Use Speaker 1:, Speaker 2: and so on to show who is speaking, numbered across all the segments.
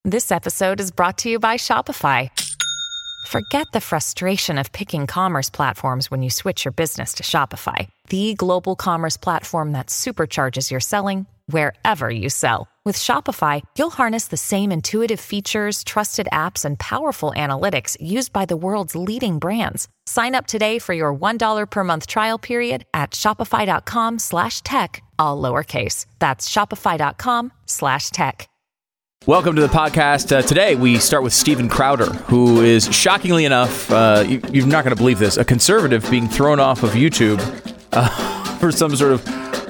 Speaker 1: This episode is brought to you by Shopify. Forget the frustration of picking commerce platforms when you switch your business to Shopify, the global commerce platform that supercharges your selling wherever you sell. With Shopify, you'll harness the same intuitive features, trusted apps, and powerful analytics used by the world's leading brands. Sign up today for your $1 per month trial period at shopify.com/tech, all lowercase. That's shopify.com/tech.
Speaker 2: Welcome to the podcast. Today, we start with Steven Crowder, who is, shockingly enough, you're not going to believe this, a conservative being thrown off of YouTube for some sort of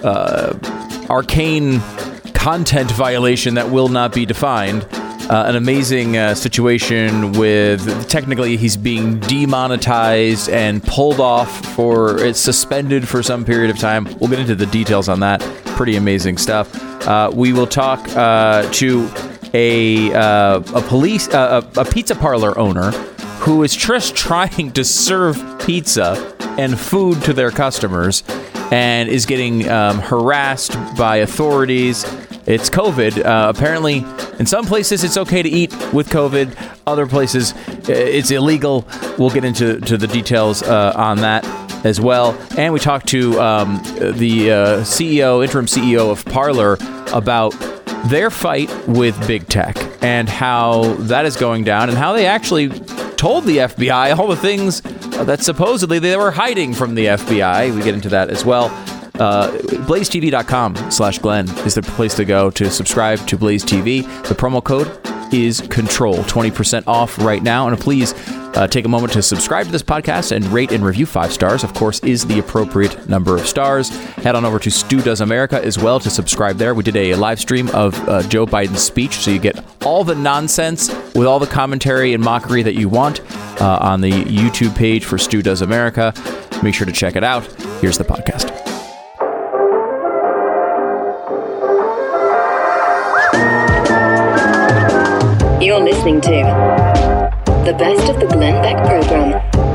Speaker 2: arcane content violation that will not be defined. An amazing situation with, technically, he's being demonetized and pulled off it's suspended for some period of time. We'll get into the details on that. Pretty amazing stuff. We will talk to a pizza parlor owner who is just trying to serve pizza and food to their customers and is getting harassed by authorities. It's COVID. Apparently, in some places, it's okay to eat with COVID. Other places, it's illegal. We'll get into the details on that as well. And we talked to the interim CEO of Parler about their fight with big tech and how that is going down and how they actually told the FBI all the things that supposedly they were hiding from the FBI. We get into that as well. BlazeTV.com/Glenn is the place to go to subscribe to Blaze TV. The promo code is CONTROL, 20% off right now. And please take a moment to subscribe to this podcast and rate and review 5 stars, of course, is the appropriate number of stars. Head on over to Stu Does America as well to subscribe there. We did a live stream of Joe Biden's speech, so you get all the nonsense with all the commentary and mockery that you want on the YouTube page for Stu Does America. Make sure to check it out. Here's the podcast.
Speaker 3: You're listening to the best of the Glenn Beck program.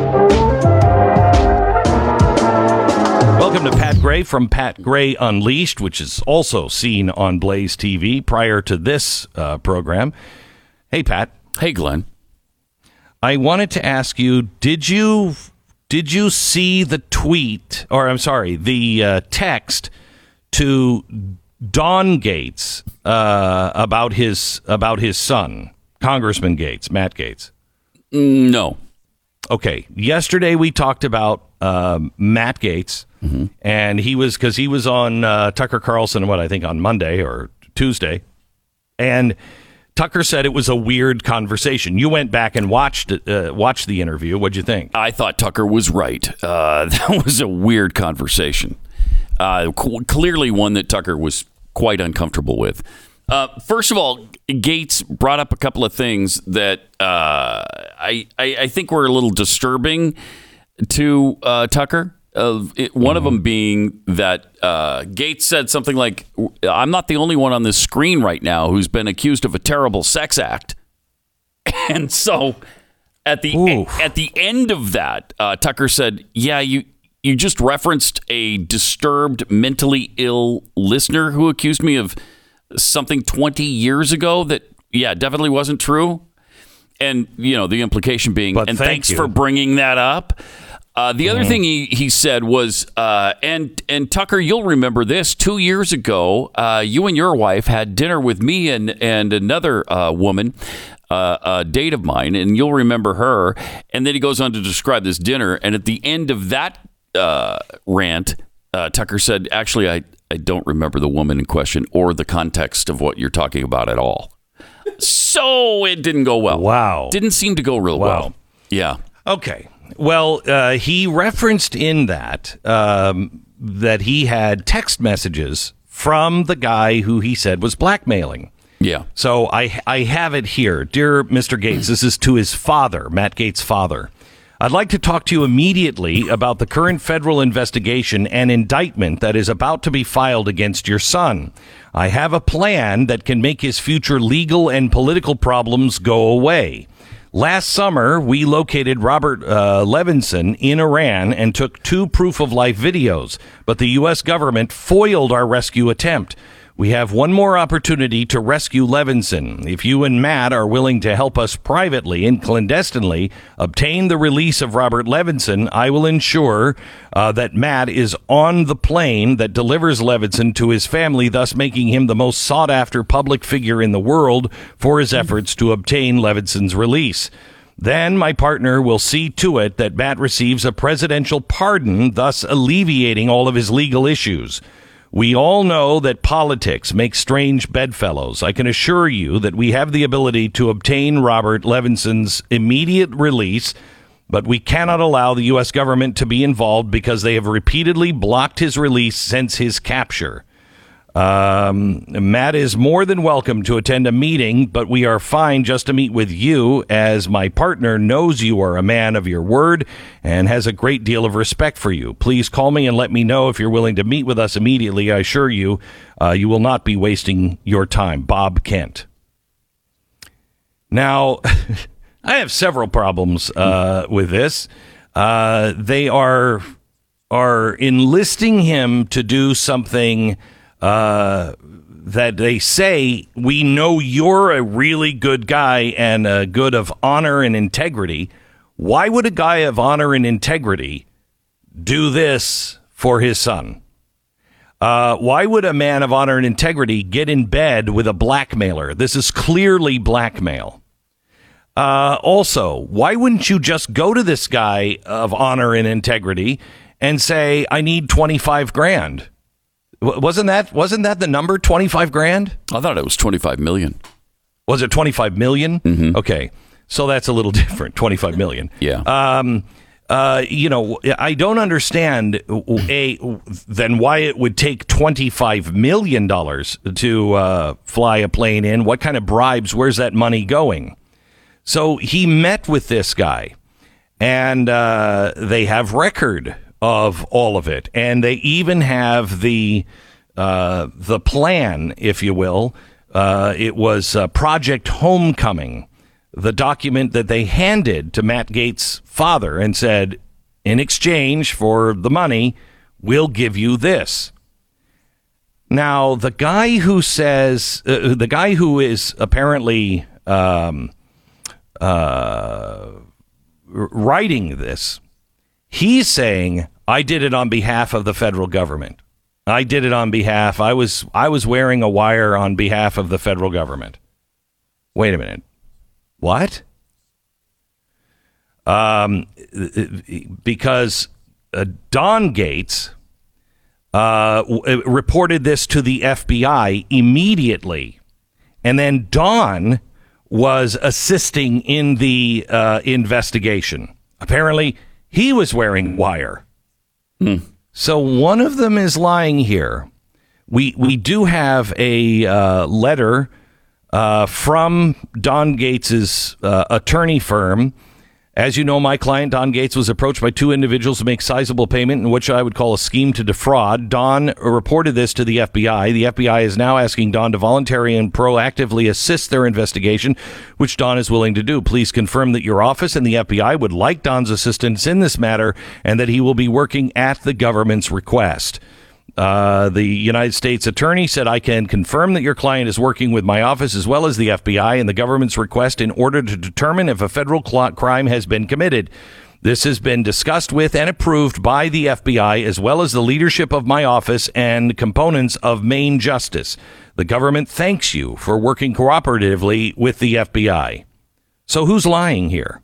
Speaker 4: Welcome to Pat Gray from Pat Gray Unleashed, which is also seen on Blaze TV prior to this program. Hey, Pat.
Speaker 5: Hey, Glenn.
Speaker 4: I wanted to ask you, did you see the tweet, or I'm sorry, the text to Don Gates about his son, Congressman Gates, Matt Gates?
Speaker 5: No.
Speaker 4: Okay. Yesterday we talked about Matt Gates, and he was on Tucker Carlson, I think on Monday or Tuesday, and Tucker said it was a weird conversation. You went back and watched the interview. What'd you think?
Speaker 5: I thought Tucker was right. That was a weird conversation. Clearly one that Tucker was quite uncomfortable with. First of all, Gates brought up a couple of things that I think were a little disturbing to Tucker. One of them being that Gates said something like, "I'm not the only one on this screen right now who's been accused of a terrible sex act." And so at the end of that, Tucker said, "Yeah, you just referenced a disturbed, mentally ill listener who accused me of something 20 years ago that, definitely wasn't true." And, the implication being, thanks for bringing that up. The other thing he said was, and Tucker, you'll remember this, 2 years ago, you and your wife had dinner with me and another woman, a date of mine, and you'll remember her. And then he goes on to describe this dinner. And at the end of that rant, Tucker said, actually, I don't remember the woman in question or the context of what you're talking about at all. So it didn't go well.
Speaker 4: Wow.
Speaker 5: Didn't seem to go real well. Yeah.
Speaker 4: Okay. Well, he referenced in that that he had text messages from the guy who he said was blackmailing.
Speaker 5: Yeah.
Speaker 4: So I have it here. Dear Mr. Gates, this is to his father, Matt Gates' father. I'd like to talk to you immediately about the current federal investigation and indictment that is about to be filed against your son. I have a plan that can make his future legal and political problems go away. Last summer, we located Robert Levinson in Iran and took 2 proof-of-life videos, but the U.S. government foiled our rescue attempt. We have one more opportunity to rescue Levinson. If you and Matt are willing to help us privately and clandestinely obtain the release of Robert Levinson, I will ensure that Matt is on the plane that delivers Levinson to his family, thus making him the most sought-after public figure in the world for his efforts to obtain Levinson's release. Then my partner will see to it that Matt receives a presidential pardon, thus alleviating all of his legal issues. We all know that politics makes strange bedfellows. I can assure you that we have the ability to obtain Robert Levinson's immediate release, but we cannot allow the U.S. government to be involved because they have repeatedly blocked his release since his capture. Matt is more than welcome to attend a meeting, but we are fine just to meet with you, as my partner knows you are a man of your word and has a great deal of respect for you. Please call me and let me know if you're willing to meet with us immediately. I assure you, you will not be wasting your time. Bob Kent. Now, I have several problems with this. They are enlisting him to do something that they say, we know you're a really good guy and a good of honor and integrity. Why would a guy of honor and integrity do this for his son? Why would a man of honor and integrity get in bed with a blackmailer? This is clearly blackmail. Also, why wouldn't you just go to this guy of honor and integrity and say, I need 25 grand? Wasn't that the number, 25 grand?
Speaker 5: I thought it was 25 million.
Speaker 4: Was it 25 million? Mm-hmm. Okay. So that's a little different, 25 million.
Speaker 5: Yeah.
Speaker 4: I don't understand then why it would take $25 million to fly a plane in. What kind of bribes? Where's that money going? So he met with this guy, and they have record of all of it, and they even have the plan, if you will. It was Project Homecoming, the document that they handed to Matt Gaetz' father and said, in exchange for the money, we'll give you this. Now, the guy who says, the guy who is apparently writing this, he's saying, I did it on behalf of the federal government. I did it on behalf. I was wearing a wire on behalf of the federal government. Wait a minute. What? Because Don Gaetz reported this to the FBI immediately, and then Don was assisting in the investigation. Apparently, he was wearing wire. So one of them is lying here. We do have a letter from Don Gaetz' attorney firm. As you know, my client, Don Gaetz, was approached by two individuals to make sizable payment in which I would call a scheme to defraud. Don reported this to the FBI. The FBI is now asking Don to voluntarily and proactively assist their investigation, which Don is willing to do. Please confirm that your office and the FBI would like Don's assistance in this matter and that he will be working at the government's request. The United States attorney said, I can confirm that your client is working with my office as well as the FBI and the government's request in order to determine if a federal crime has been committed. This has been discussed with and approved by the FBI as well as the leadership of my office and components of Main Justice. The government thanks you for working cooperatively with the FBI. So who's lying here?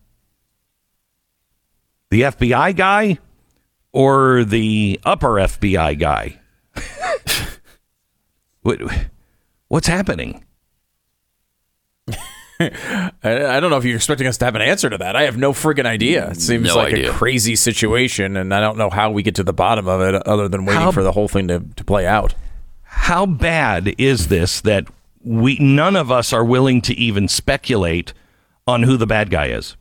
Speaker 4: The FBI guy or the upper FBI guy? What's happening?
Speaker 2: I don't know if you're expecting us to have an answer to that. I have no friggin' idea. It seems like a crazy situation, and I don't know how we get to the bottom of it other than waiting for the whole thing to play out.
Speaker 4: How bad is this that none of us are willing to even speculate on who the bad guy is?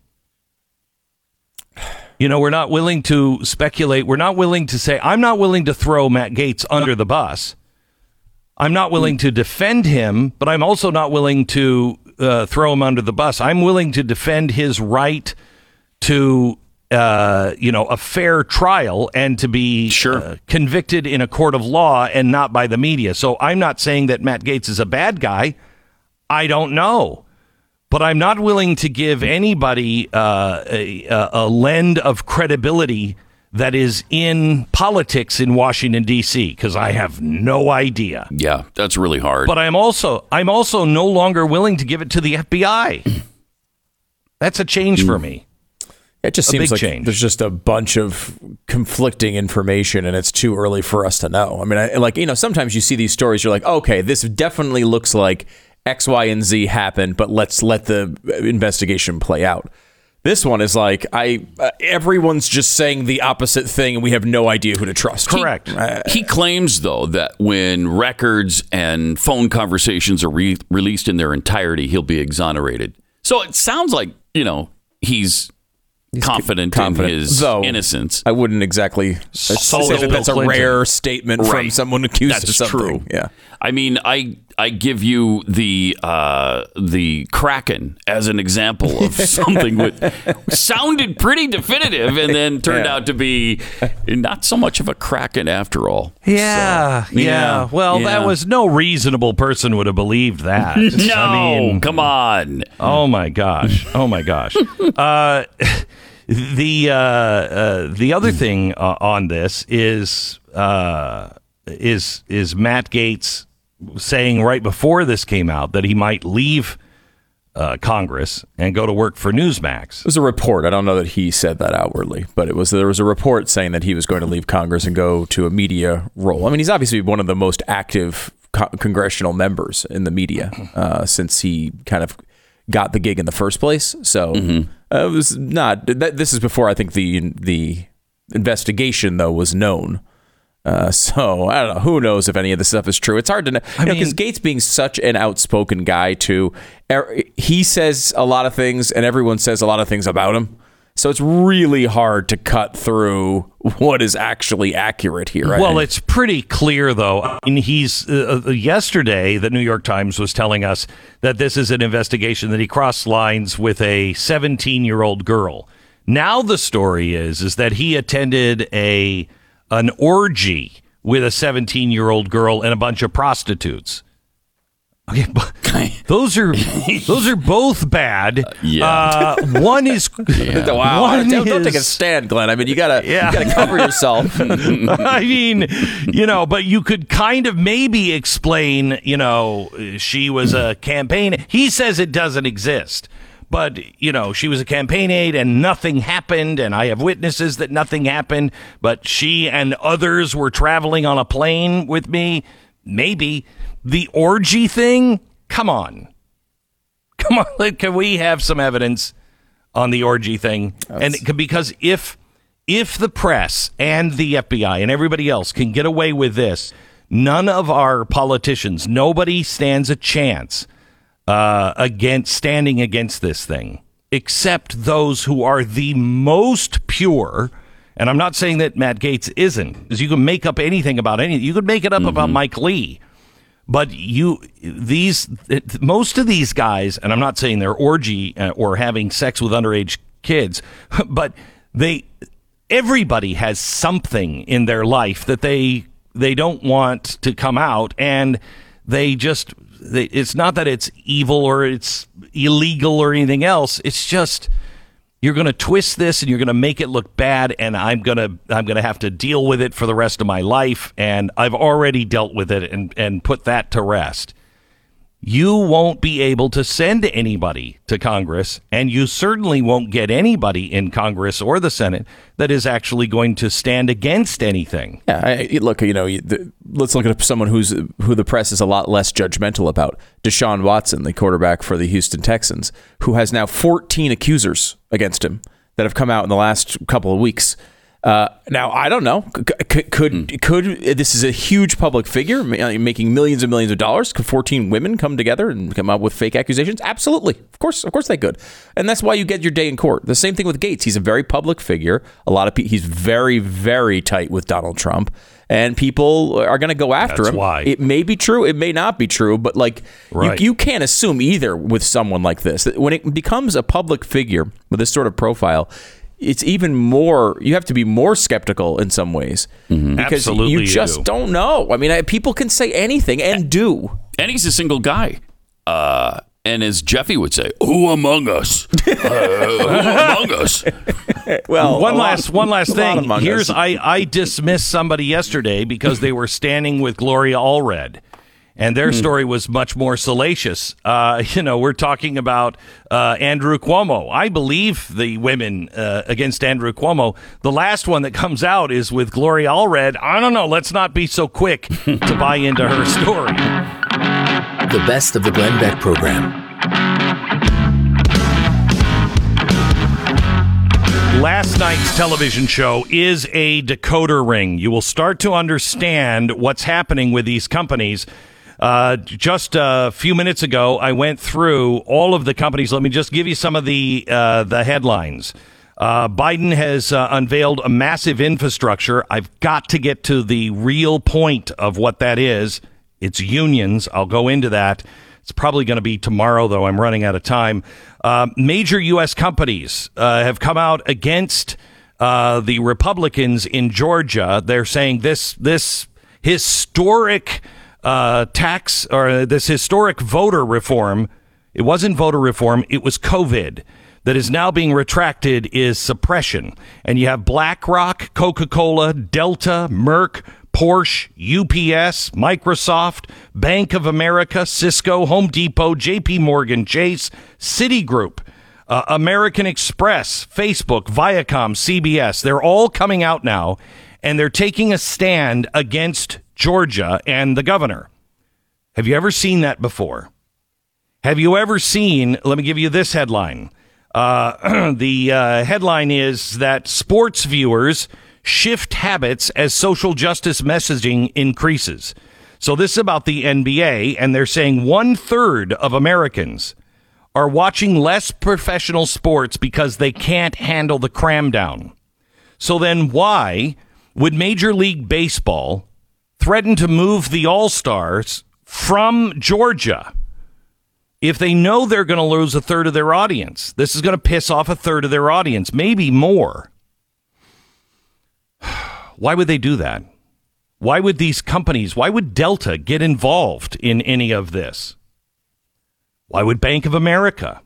Speaker 4: You know, we're not willing to speculate. We're not willing to say, I'm not willing to throw Matt Gaetz under the bus. I'm not willing to defend him, but I'm also not willing to throw him under the bus. I'm willing to defend his right to a fair trial and to be convicted in a court of law and not by the media. So I'm not saying that Matt Gaetz is a bad guy. I don't know. But I'm not willing to give anybody a lend of credibility that is in politics in Washington, D.C., because I have no idea.
Speaker 5: Yeah, that's really hard.
Speaker 4: But I'm also no longer willing to give it to the FBI. That's a change for me.
Speaker 2: It just seems like there's just a bunch of conflicting information, and it's too early for us to know. I mean, sometimes you see these stories, you're like, okay, this definitely looks like X, Y, and Z happened, but let's let the investigation play out. This one is like, everyone's just saying the opposite thing, and we have no idea who to trust.
Speaker 4: Correct.
Speaker 5: He claims, though, that when records and phone conversations are released in their entirety, he'll be exonerated. So it sounds like, he's confident in his innocence.
Speaker 2: I wouldn't exactly say that that's a rare statement from someone accused of something.
Speaker 5: True.
Speaker 2: Yeah.
Speaker 5: I mean, I give you the Kraken as an example of something that sounded pretty definitive and then turned out to be not so much of a Kraken after all.
Speaker 4: Yeah. Well, that was no reasonable person would have believed that.
Speaker 5: No, come on.
Speaker 4: Oh my gosh. The other thing on this is Matt Gaetz saying right before this came out that he might leave Congress and go to work for Newsmax.
Speaker 2: It was a report. I don't know that he said that outwardly, but there was a report saying that he was going to leave Congress and go to a media role. I mean, he's obviously one of the most active congressional members in the media since he kind of got the gig in the first place. So it was not. This is before I think the investigation though was known. So I don't know. Who knows if any of this stuff is true? It's hard to know. Because Gaetz being such an outspoken guy too, he says a lot of things, and everyone says a lot of things about him. So it's really hard to cut through what is actually accurate here. Right?
Speaker 4: Well, it's pretty clear, though. I mean, yesterday, the New York Times was telling us that this is an investigation that he crossed lines with a 17-year-old girl. Now the story is that he attended an orgy with a 17-year-old girl and a bunch of prostitutes. Okay, but those are both bad. One is
Speaker 2: wow. Don't take a stand, Glenn. I mean, you gotta cover yourself.
Speaker 4: I mean, but you could kind of maybe explain. She was a campaign. He says it doesn't exist. But, she was a campaign aide and nothing happened. And I have witnesses that nothing happened. But she and others were traveling on a plane with me. Maybe. The orgy thing? Come on. Can we have some evidence on the orgy thing? Because if the press and the FBI and everybody else can get away with this, none of our politicians, nobody stands a chance standing against this thing, except those who are the most pure. And I'm not saying that Matt Gaetz isn't, because you can make up anything about anything. You could make it up about Mike Lee. But most of these guys, and I'm not saying they're orgy or having sex with underage kids, but everybody has something in their life that they don't want to come out, and it's not that it's evil or it's illegal or anything else. It's just you're going to twist this and you're going to make it look bad, and I'm going to have to deal with it for the rest of my life, and I've already dealt with it and put that to rest. You won't be able to send anybody to Congress, and you certainly won't get anybody in Congress or the Senate that is actually going to stand against anything.
Speaker 2: Yeah, let's look at someone who the press is a lot less judgmental about. Deshaun Watson, the quarterback for the Houston Texans, who has now 14 accusers against him that have come out in the last couple of weeks. Now, I don't know. Could this is a huge public figure making millions and millions of dollars? Could 14 women come together and come up with fake accusations? Absolutely. Of course they could. And that's why you get your day in court. The same thing with Gaetz. He's a very public figure. A lot of people, he's very, very tight with Donald Trump. And people are going to go after him.
Speaker 4: Why.
Speaker 2: It may be true. It may not be true. But you can't assume either with someone like this. When it becomes a public figure with this sort of profile, it's even more, you have to be more skeptical in some ways.
Speaker 5: Mm-hmm.
Speaker 2: Because
Speaker 4: Absolutely
Speaker 2: you just don't know. I mean, people can say anything and do.
Speaker 5: And he's a single guy. And as Jeffy would say, who among us? Who among us?
Speaker 4: Well, one last thing. Here's I dismissed somebody yesterday because they were standing with Gloria Allred, and their story was much more salacious. We're talking about Andrew Cuomo. I believe the women against Andrew Cuomo. The last one that comes out is with Gloria Allred. I don't know. Let's not be so quick to buy into her story.
Speaker 6: The best of the Glenn Beck program.
Speaker 4: Last night's television show is a decoder ring. You will start to understand what's happening with these companies. Just a few minutes ago, I went through all of the companies. Let me just give you some of the headlines. Biden has unveiled a massive infrastructure. I've got to get to the real point of what that is. It's unions. I'll go into that. It's probably going to be tomorrow, though. I'm running out of time. Major U.S. companies have come out against the Republicans in Georgia. They're saying this historic tax or this historic voter reform, it wasn't voter reform, it was COVID, that is now being retracted is suppression. And you have BlackRock, Coca-Cola, Delta, Merck, Porsche, UPS, Microsoft, Bank of America, Cisco, Home Depot, JP Morgan Chase, Citigroup, American Express, Facebook, Viacom, CBS. They're all coming out now, and they're taking a stand against Georgia and the governor. Have you ever seen that before? Have you ever seen, let me give you this headline. The headline is that sports viewers shift habits as social justice messaging increases. So this is about the NBA, and they're saying 1/3 of Americans are watching less professional sports because they can't handle the cram down. So then why would Major League Baseball threaten to move the All-Stars from Georgia if they know they're going to lose 1/3 of their audience? This is going to piss off 1/3 of their audience, maybe more. Why would they do that? Why would these companies, why would Delta get involved in any of this? Why would Bank of America?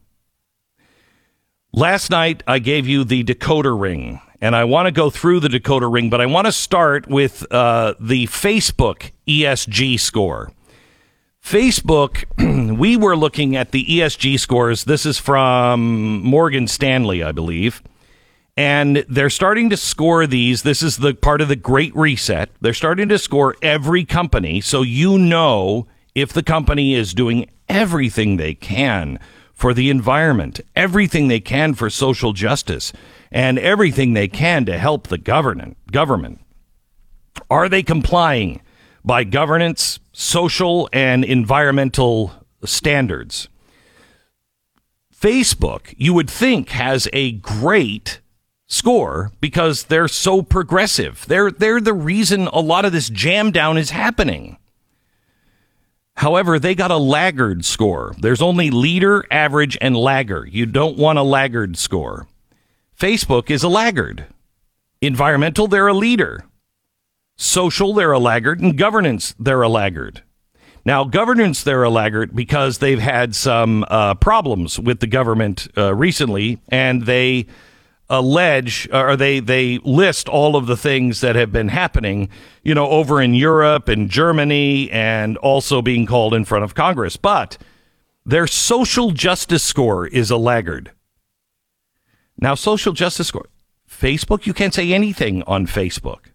Speaker 4: Last night, I gave you the decoder ring, and I want to go through the decoder ring, but I want to start with the Facebook ESG score. Facebook, we were looking at the ESG scores. This is from Morgan Stanley, I believe. And they're starting to score these. This is the part of the Great Reset. They're starting to score every company, so you know if the company is doing everything they can for the environment, everything they can for social justice, and everything they can to help the government. Are they complying by governance, social, and environmental standards? Facebook, you would think, has a great score because they're so progressive. They're the reason a lot of this jam down is happening. However, they got a laggard score. There's only leader, average, and laggard. You don't want a laggard score. Facebook is a laggard. Environmental, they're a leader. Social, they're a laggard. And governance, they're a laggard. Now, governance, they're a laggard because they've had some problems with the government recently, and they allege, or they list all of the things that have been happening, over in Europe and Germany, and also being called in front of Congress. But their social justice score is a laggard. Now, social justice score. Facebook, you can't say anything on Facebook.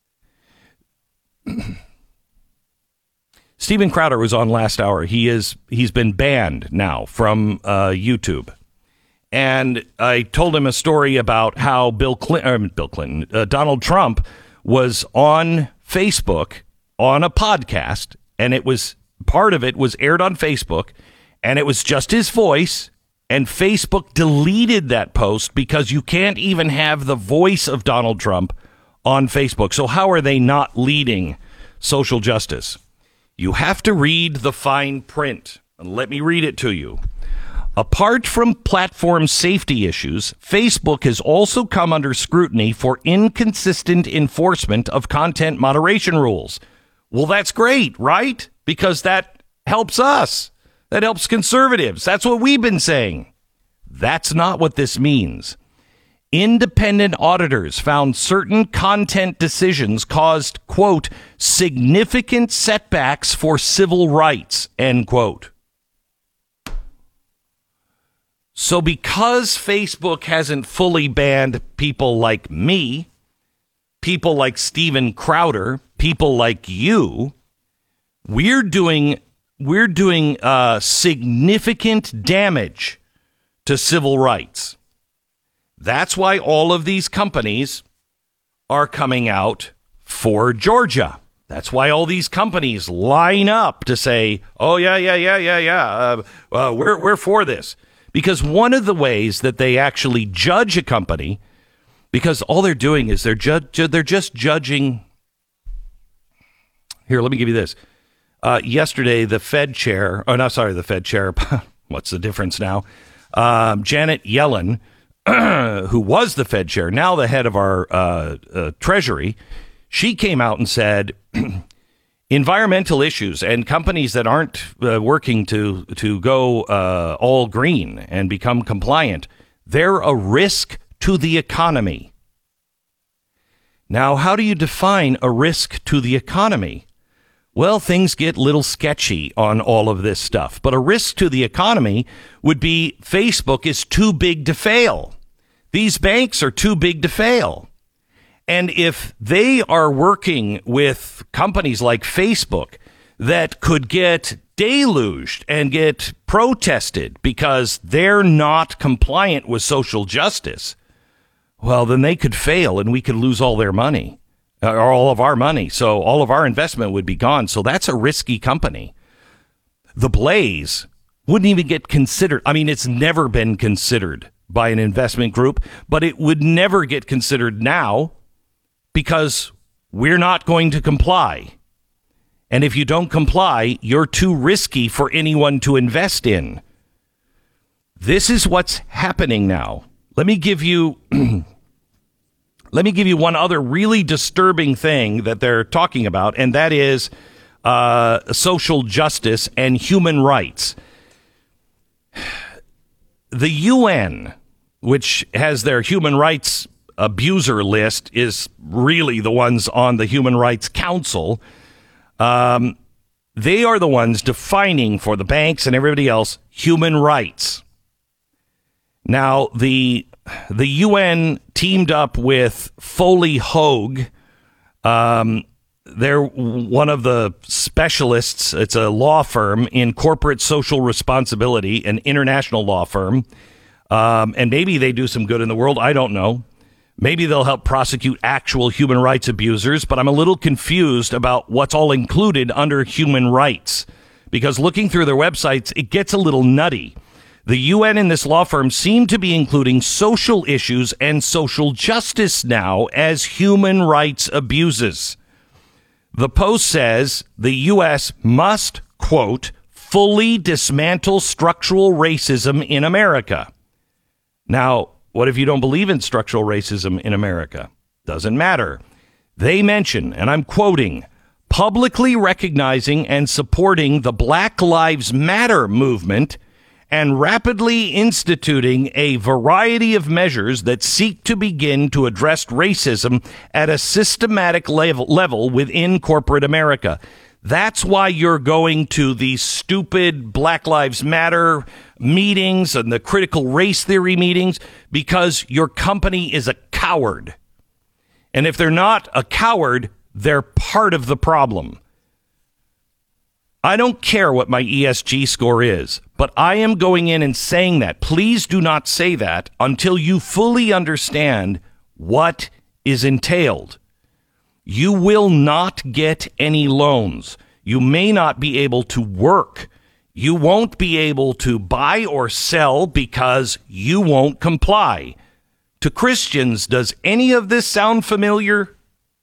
Speaker 4: Steven Crowder was on last hour. He's been banned now from YouTube. And I told him a story about how Donald Trump was on Facebook on a podcast, and part of it was aired on Facebook, and it was just his voice, and Facebook deleted that post because you can't even have the voice of Donald Trump on Facebook. So how are they not leading social justice? You have to read the fine print. Let me read it to you. Apart from platform safety issues, Facebook has also come under scrutiny for inconsistent enforcement of content moderation rules. Well, that's great, right? Because that helps us. That helps conservatives. That's what we've been saying. That's not what this means. Independent auditors found certain content decisions caused, quote, significant setbacks for civil rights, end quote. So because Facebook hasn't fully banned people like me, people like Steven Crowder, people like you, we're doing significant damage to civil rights. That's why all of these companies are coming out for Georgia. That's why all these companies line up to say, oh, yeah, we're for this. Because one of the ways that they actually judge a company, because all they're doing is they're just judging. Here, let me give you this. Yesterday, the Fed chair, what's the difference now? Janet Yellen, who was the Fed chair, now the head of our Treasury, she came out and said environmental issues and companies that aren't working to go all green and become compliant, they're a risk to the economy. Now, how do you define a risk to the economy? Well, things get a little sketchy on all of this stuff. But a risk to the economy would be Facebook is too big to fail. These banks are too big to fail. And if they are working with companies like Facebook that could get deluged and get protested because they're not compliant with social justice, well, then they could fail and we could lose all their money. Or all of our money. So all of our investment would be gone. So that's a risky company. The Blaze wouldn't even get considered. I mean, it's never been considered by an investment group, but it would never get considered now because we're not going to comply. And if you don't comply, you're too risky for anyone to invest in. This is what's happening now. Let me give you one other really disturbing thing that they're talking about, and that is social justice and human rights. The UN, which has their human rights abuser list, is really the ones on the Human Rights Council. They are the ones defining for the banks and everybody else human rights. Now, the UN teamed up with Foley Hoag. They're one of the specialists. It's a law firm in corporate social responsibility, an international law firm. And maybe they do some good in the world. I don't know. Maybe they'll help prosecute actual human rights abusers, but I'm a little confused about what's all included under human rights, because looking through their websites, it gets a little nutty. The UN and this law firm seem to be including social issues and social justice now as human rights abuses. The Post says the U.S. must, quote, fully dismantle structural racism in America. Now, what if you don't believe in structural racism in America? Doesn't matter. They mention, and I'm quoting, publicly recognizing and supporting the Black Lives Matter movement and rapidly instituting a variety of measures that seek to begin to address racism at a systematic level within corporate America. That's why you're going to these stupid Black Lives Matter meetings and the critical race theory meetings, because your company is a coward. And if they're not a coward, they're part of the problem. I don't care what my ESG score is, but I am going in and saying that. Please do not say that until you fully understand what is entailed. You will not get any loans. You may not be able to work. You won't be able to buy or sell because you won't comply. To Christians, does any of this sound familiar?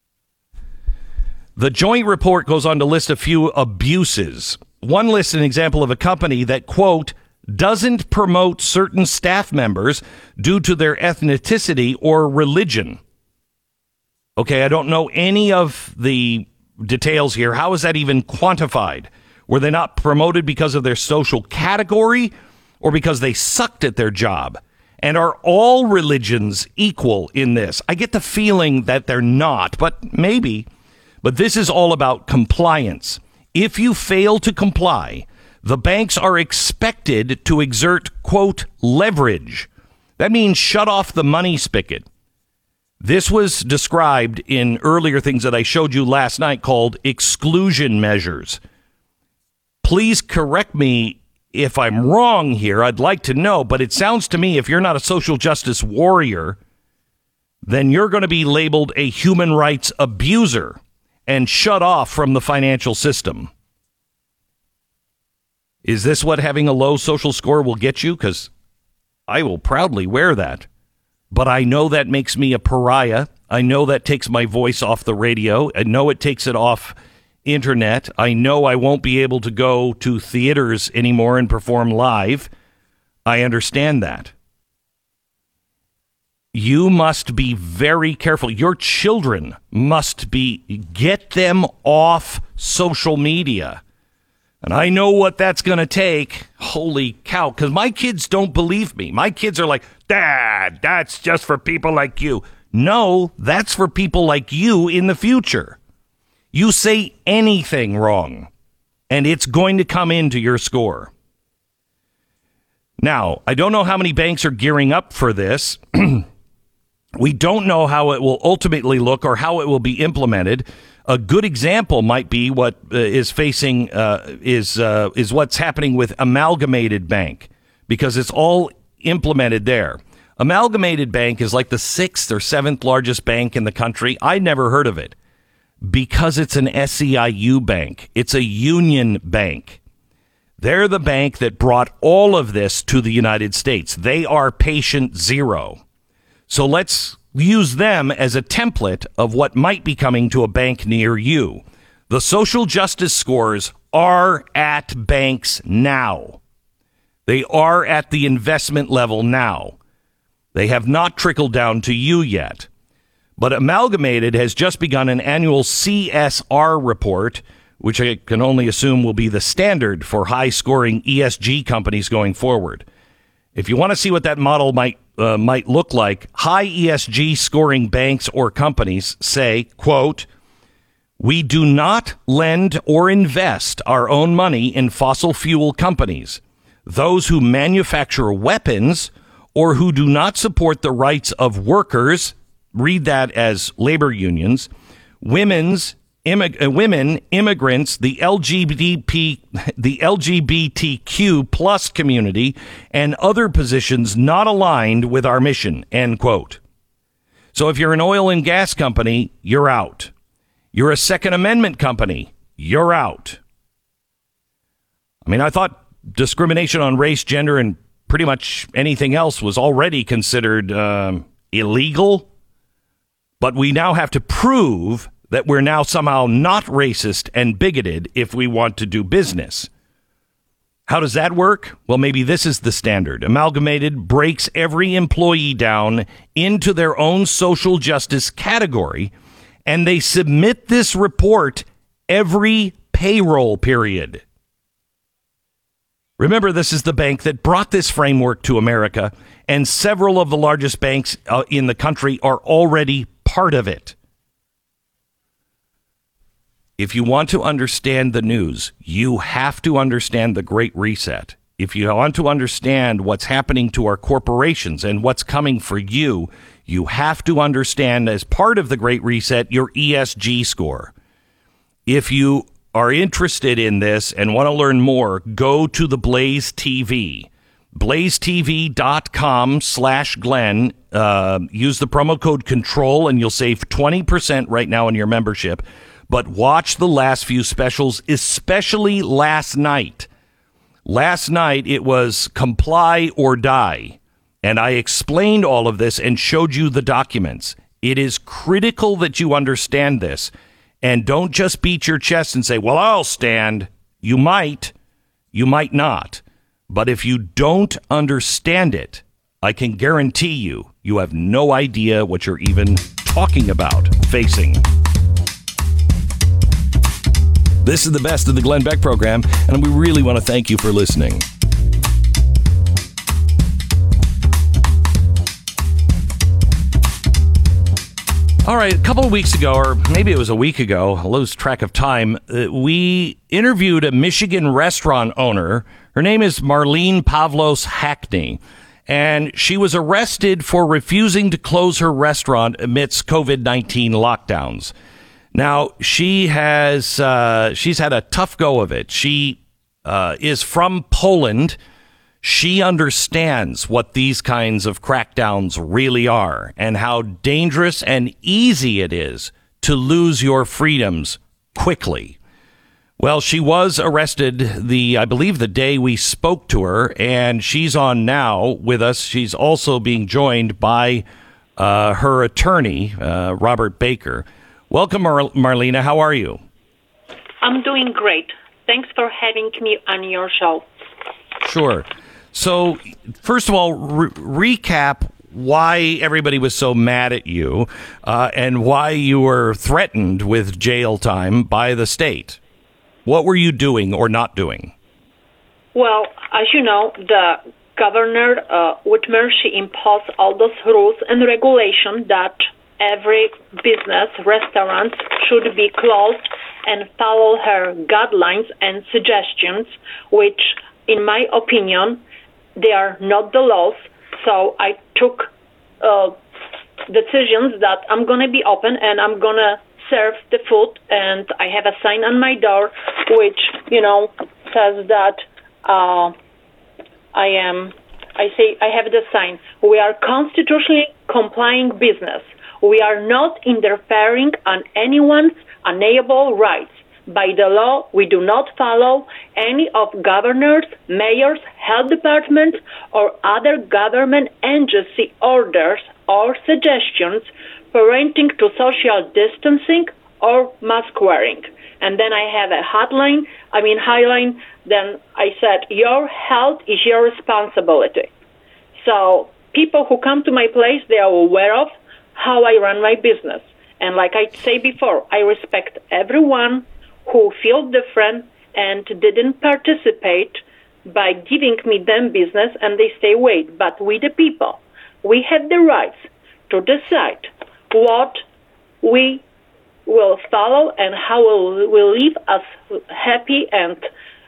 Speaker 4: The joint report goes on to list a few abuses. One lists an example of a company that, quote, doesn't promote certain staff members due to their ethnicity or religion. Okay, I don't know any of the details here. How is that even quantified? Were they not promoted because of their social category or because they sucked at their job? And are all religions equal in this? I get the feeling that they're not, but maybe. But this is all about compliance. If you fail to comply, the banks are expected to exert, quote, leverage. That means shut off the money spigot. This was described in earlier things that I showed you last night called exclusion measures. Please correct me if I'm wrong here. I'd like to know, but it sounds to me if you're not a social justice warrior, then you're going to be labeled a human rights abuser and shut off from the financial system. Is this what having a low social score will get you? Because I will proudly wear that. But I know that makes me a pariah. I know that takes my voice off the radio. I know it takes it off internet. I know I won't be able to go to theaters anymore and perform live. I understand that. You must be very careful. Your children must be, get them off social media. And I know what that's going to take. Holy cow. Because my kids don't believe me. My kids are like, Dad, that's just for people like you. No, that's for people like you in the future. You say anything wrong, and it's going to come into your score. Now, I don't know how many banks are gearing up for this. We don't know how it will ultimately look or how it will be implemented. A good example might be what is facing is what's happening with Amalgamated Bank, because it's all implemented there. Amalgamated Bank is like the 6th or 7th largest bank in the country. I never heard of it because it's an SEIU bank. It's a union bank. They're the bank that brought all of this to the United States. They are patient zero. So let's use them as a template of what might be coming to a bank near you. The social justice scores are at banks now. They are at the investment level now. They have not trickled down to you yet. But Amalgamated has just begun an annual CSR report, which I can only assume will be the standard for high-scoring ESG companies going forward. If you want to see what that model might look like, high ESG scoring banks or companies say, quote, "We do not lend or invest our own money in fossil fuel companies, those who manufacture weapons, or who do not support the rights of workers," read that as labor unions, women, immigrants, the LGBTQ plus community, and other positions not aligned with our mission, end quote. So if you're an oil and gas company, you're out. You're a Second Amendment company, you're out. I mean, I thought discrimination on race, gender, and pretty much anything else was already considered illegal. But we now have to prove that we're now somehow not racist and bigoted if we want to do business. How does that work? Well, maybe this is the standard. Amalgamated breaks every employee down into their own social justice category, and they submit this report every payroll period. Remember, this is the bank that brought this framework to America, and several of the largest banks in the country are already part of it. If you want to understand the news, you have to understand the Great Reset. If you want to understand what's happening to our corporations and what's coming for you, you have to understand, as part of the Great Reset, your ESG score. If you are interested in this and want to learn more, go to the Blaze TV. BlazeTV.com/Glenn. Use the promo code CONTROL and you'll save 20% right now on your membership. But watch the last few specials, especially last night. Last night it was comply or die. And I explained all of this and showed you the documents. It is critical that you understand this. And don't just beat your chest and say, well, I'll stand. You might not. But if you don't understand it, I can guarantee you have no idea what you're even talking about facing. This is the best of the Glenn Beck program, and we really want to thank you for listening. All right, a couple of weeks ago, or maybe it was a week ago, I lose track of time, we interviewed a Michigan restaurant owner. Her name is Marlene Pavlos Hackney, and she was arrested for refusing to close her restaurant amidst COVID-19 lockdowns. Now, she's had a tough go of it. She is from Poland. She understands what these kinds of crackdowns really are and how dangerous and easy it is to lose your freedoms quickly. Well, she was arrested I believe the day we spoke to her, and she's on now with us. She's also being joined by her attorney, Robert Baker. Welcome, Marlena. How are you?
Speaker 7: I'm doing great. Thanks for having me on your show.
Speaker 4: Sure. So, first of all, recap why everybody was so mad at you and why you were threatened with jail time by the state. What were you doing or not doing?
Speaker 7: Well, as you know, the Governor Whitmer, she imposed all those rules and regulations that every business, restaurant should be closed and follow her guidelines and suggestions, which, in my opinion, they are not the laws. So I took decisions that I'm going to be open and I'm going to serve the food. And I have a sign on my door which, says that I have the sign. We are constitutionally complying business. We are not interfering on anyone's unalienable rights. By the law, we do not follow any of governors, mayors, health departments, or other government agency orders or suggestions pertaining to social distancing or mask wearing. And then I have a highline. Then I said, your health is your responsibility. So people who come to my place, they are aware of how I run my business. And like I say before, I respect everyone who feels different and didn't participate by giving me them business and they stay away. But we the people, we have the rights to decide what we will follow and how we'll live as happy and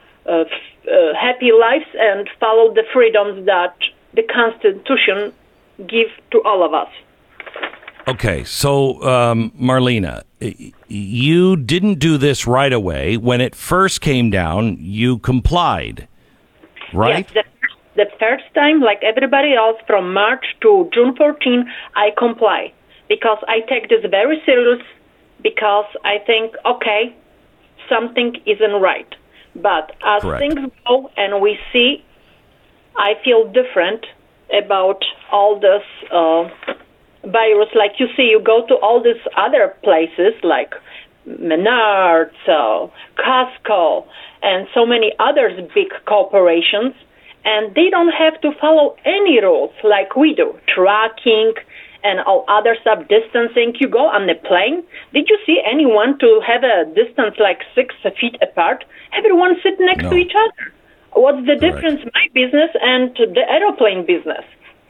Speaker 7: happy lives and follow the freedoms that the Constitution gives to all of us.
Speaker 4: Okay, so Marlena, you didn't do this right away. When it first came down, you complied, right?
Speaker 7: Yes, the first time, like everybody else, from March to June 14, I comply because I take this very serious because I think, okay, something isn't right. But as
Speaker 4: Correct.
Speaker 7: things go and we see, I feel different about all this virus. Like you see, you go to all these other places like Menards, Costco, and so many others big corporations, and they don't have to follow any rules like we do. Tracking and all other stuff, distancing. You go on the plane. Did you see anyone to have a distance like 6 feet apart? Everyone sit next to each other. What's the difference, my business and the airplane business?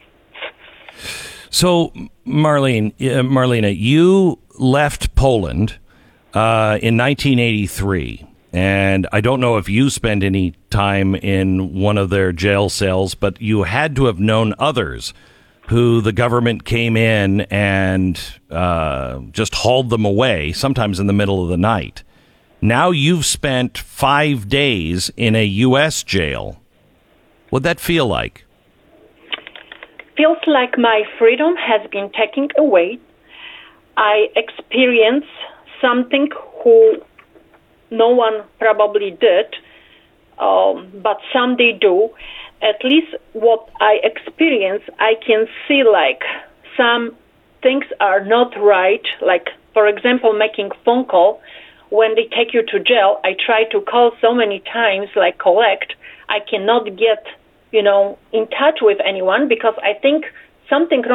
Speaker 4: So, Marlena, you left Poland in 1983, and I don't know if you spent any time in one of their jail cells, but you had to have known others who the government came in and just hauled them away, sometimes in the middle of the night. Now you've spent 5 days in a U.S. jail. What'd that feel like?
Speaker 7: Feels like my freedom has been taken away. I experience something who no one probably did, but some they do. At least what I experience, I can see like some things are not right. Like, for example, making phone call. When they take you to jail, I try to call so many times, like collect. I cannot get in touch with anyone because I think something